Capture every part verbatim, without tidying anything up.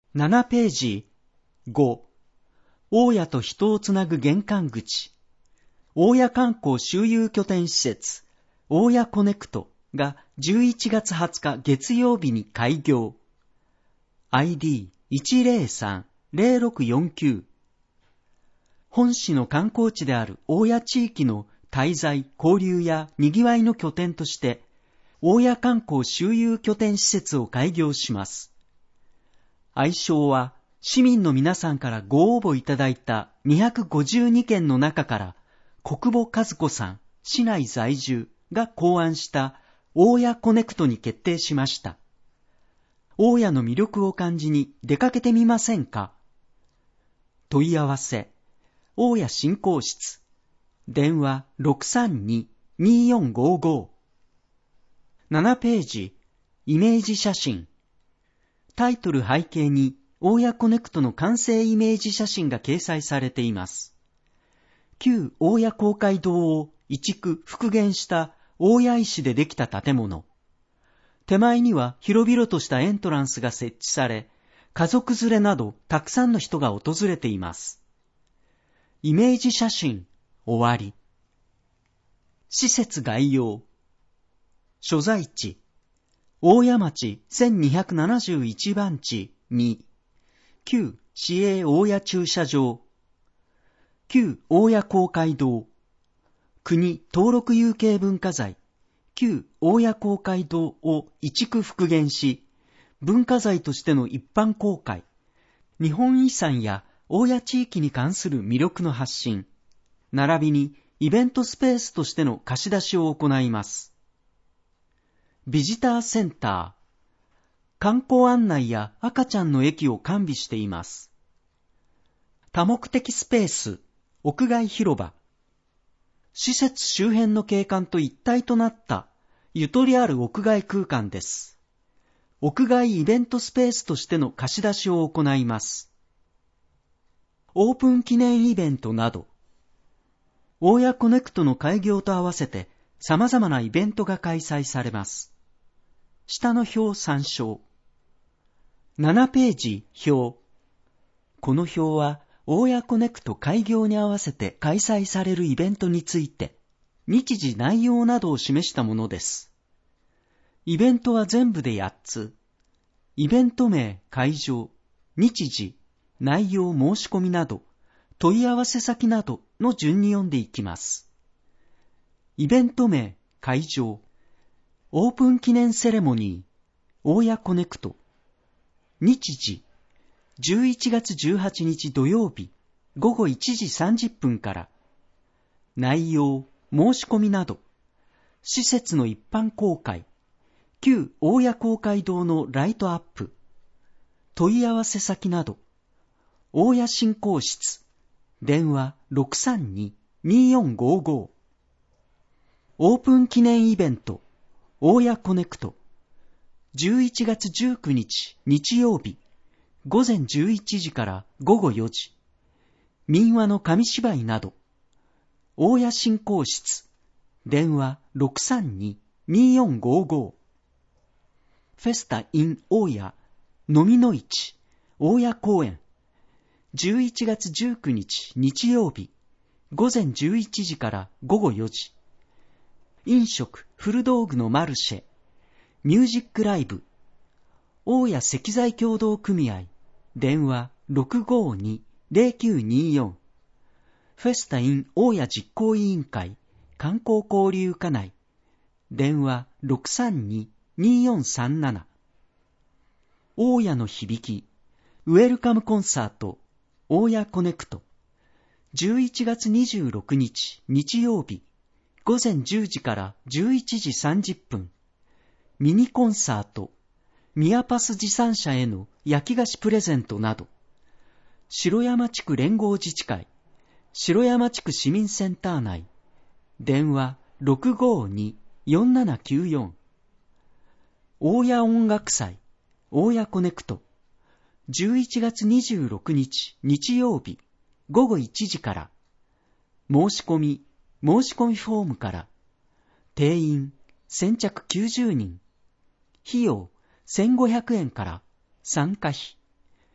ななページご、大谷と人をつなぐ玄関口、大谷観光周遊拠点施設、大谷コネクトがじゅういちがつはつか月曜日に開業。アイディーいちゼロさんゼロろくよんきゅう。本市の観光地である大谷地域の滞在、交流や賑わいの拠点として、大谷観光周遊拠点施設を開業します。愛称は、市民の皆さんからご応募いただいたにひゃくごじゅうにけんの中から、国保和子さん、市内在住が考案した大谷コネクトに決定しました。大谷の魅力を感じに出かけてみませんか？問い合わせ、大谷振興室、電話 ろくさんに にーよんごーごー。ななページ、イメージ写真。タイトル背景に大谷コネクトの完成イメージ写真が掲載されています。旧大谷公会堂を移築復元した大谷石でできた建物。手前には広々としたエントランスが設置され、家族連れなどたくさんの人が訪れています。イメージ写真、終わり。施設概要。所在地、大谷町せんにひゃくななじゅういちばんちに、旧市営大谷駐車場、旧大谷公会堂、国登録有形文化財、旧大谷公会堂を移築復元し、文化財としての一般公開、日本遺産や大谷地域に関する魅力の発信、並びにイベントスペースとしての貸し出しを行います。ビジターセンター、観光案内や赤ちゃんの駅を完備しています。多目的スペース、屋外広場、施設周辺の景観と一体となったゆとりある屋外空間です。屋外イベントスペースとしての貸し出しを行います。オープン記念イベントなど、大谷コネクトの開業と合わせて様々なイベントが開催されます。下の表参照。ななページ表。この表は大谷コネクト開業に合わせて開催されるイベントについて、日時内容などを示したものです。イベントは全部でやっつ。イベント名、会場、日時、内容申し込みなど、問い合わせ先などの順に読んでいきます。イベント名、会場、オープン記念セレモニー、大谷コネクト、日時、じゅういちがつじゅうはちにち土曜日、ごごいちじさんじゅっぷんから、内容、申し込みなど、施設の一般公開、旧大谷公会堂のライトアップ、問い合わせ先など、大谷振興室、電話 ろくさんに にーよんごーごー。オープン記念イベント、大谷コネクト、じゅういちがつじゅうくにち日曜日、ごぜんじゅういちじからごごよじ、民話の紙芝居など、大谷振興室、電話 ろくさんに にーよんごーごー。フェスタ in 大谷、飲みの市、大谷公園、じゅういちがつじゅうくにち日曜日、ごぜんじゅういちじからごごよじ、飲食、古道具のマルシェ、ミュージックライブ、大谷石材協同組合、電話 ろくごに ゼロきゅうにーよん。フェスタ in 大谷実行委員会、観光交流課内、電話 ろくさんに にーよんさんなな。大谷の響き、ウェルカムコンサート、大谷コネクト、じゅういちがつにじゅうろくにち日曜日、ごぜんじゅうじからじゅういちじさんじゅっぷん、ミニコンサート、ミヤパス持参者への焼き菓子プレゼントなど、城山地区連合自治会、城山地区市民センター内、電話 ろくごに よんななきゅうよん。大谷音楽祭、大谷コネクト、じゅういちがつにじゅうろくにち日曜日、ごごいちじから、申し込み、申し込みフォームから、定員、先着きゅうじゅうにん、費用、せんごひゃくえんから、参加費、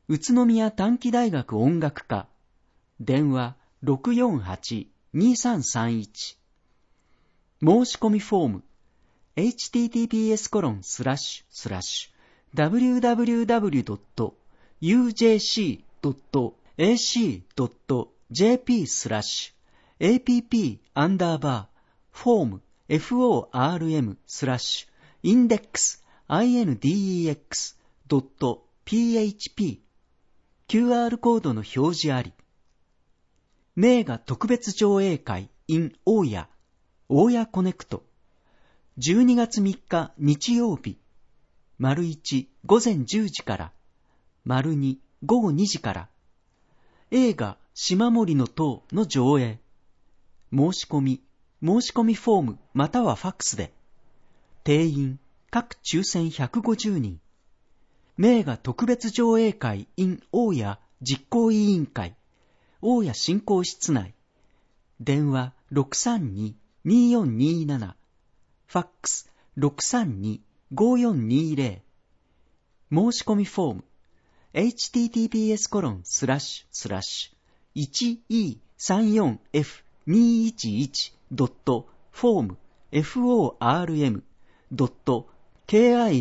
宇都宮短期大学音楽科、電話 ろくよんはち にさんさんいち。申し込みフォーム エイチティーティーピーエスコロンスラッシュスラッシュダブリューダブリューダブリュードットユージェーシードットエーシードットジェーピー スラッシュ エーピーピー アンダーバーフォーム フォールエム スラッシュインデックス インデックス ドット ピーエイチピー キューアール コードの表示あり。名画特別上映会 in 大谷大谷コネクトじゅうにがつみっか日曜日丸いち午前じゅうじから丸に午後にじから映画島森の塔の上映。申し込み申し込みフォームまたはファックスで。定員各抽選ひゃくごじゅうにん。名画特別上映会 in 大谷実行委員会大谷振興室内。電話 ろくさんに にーよんにーなな。ファックス ろくさんに ごーよんにーぜろ。申し込みフォーム エイチティーティーピーエスコロンスラッシュスラッシュいちイーさんよんエフにーいちいちドットフォーム フォールエム ドット キント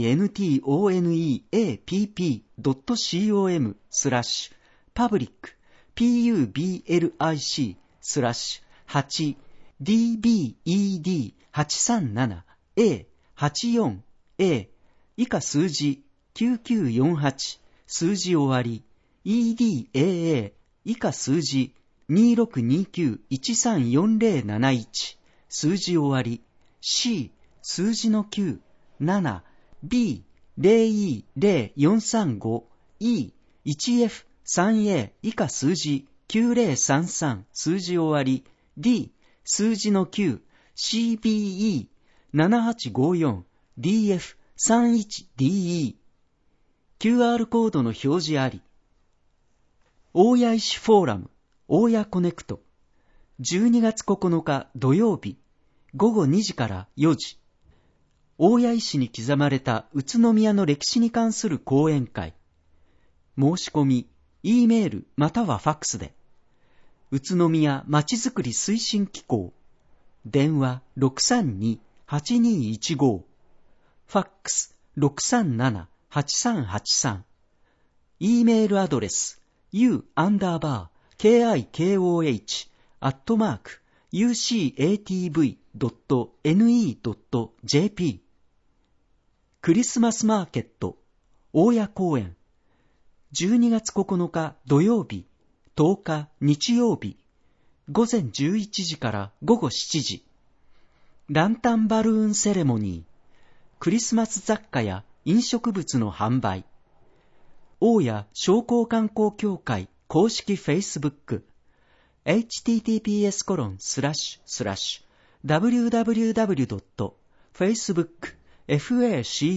ネット コム スラッシュパブリック ピーユービーエルアイシー スラッシュ はち ディービーイーディーはちさんなな エーはちよんエー 以下数字きゅうきゅうよんはち数字終わり イーディーエーエー 以下数字にろくにきゅういちさんよんぜろなないち数字終わり C 数字のきゅう なな ビー ゼロイーゼロよんさんご イー いちエフ さんエー 以下数字きゅうぜろさんさん数字終わり D 数字のきゅう シービーイー ななはちごよん ディーエフ さんいちディーイー キューアール コードの表示あり。大谷石フォーラム大谷コネクトじゅうにがつここのか土曜日ごごにじからよじ。大谷石に刻まれた宇都宮の歴史に関する講演会。申し込み E メールまたはファックスで。宇都宮まちづくり推進機構電話 ろくさんに はちにいちご ファックス ろくさんなな はちさんはちさん E メールアドレス u アンダーバー kikoh アットマーク ユーシーエーティーブイドットネット ジェーピー クリスマスマーケット大谷公園じゅうにがつここのか土曜日とおか日曜日午前じゅういちじから午後しちじ。ランタンバルーンセレモニークリスマス雑貨や飲食物の販売。大谷商工観光協会公式フェイスブック エイチティーティーピーエスコロンスラッシュスラッシュダブリューダブリューダブリュードットフェイスブック ファ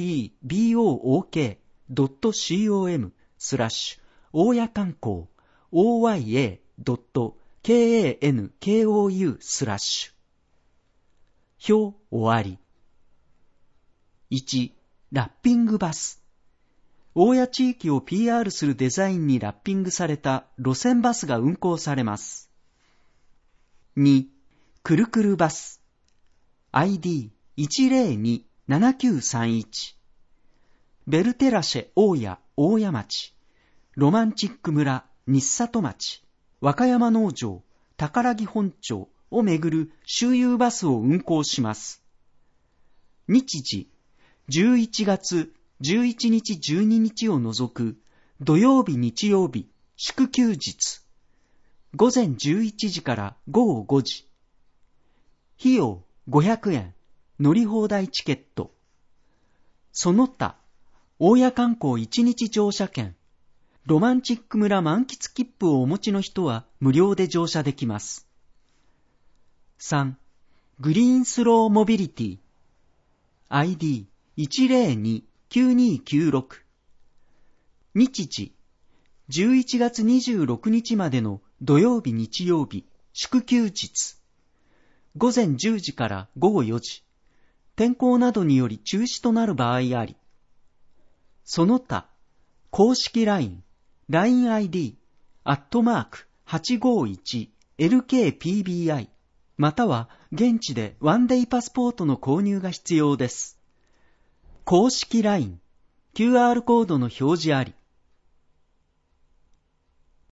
クドットコム スラッシュ大谷観光 オーワイエードットケーエーエヌケーオーユー スラッシュ表終わり。いち. ラッピングバス大谷地域を ピーアール するデザインにラッピングされた路線バスが運行されます。に. くるくるバス アイディーいちゼロにななきゅうさんいち ベルテラシェ大谷大谷町ロマンチック村日里町和歌山農場宝木本町をめぐる周遊バスを運行します。日時じゅういちがつじゅういちにちじゅうににちを除く土曜日日曜日祝休日午前じゅういちじからごごごじ。費用ごひゃくえん乗り放題チケット。その他大谷観光いちにち乗車券ロマンチック村満喫切符をお持ちの人は無料で乗車できます。さん. グリーンスローモビリティ アイディーいちゼロにきゅうにきゅうろく 日時じゅういちがつにじゅうろくにちまでの土曜日日曜日祝休日午前じゅうじからごごよじ。天候などにより中止となる場合あり。その他公式 ラインライン アイディー、アットマーク、はちごいち、エルケーピービーアイ、または現地でワンデイパスポートの購入が必要です。公式 ライン、キューアール コードの表示あり。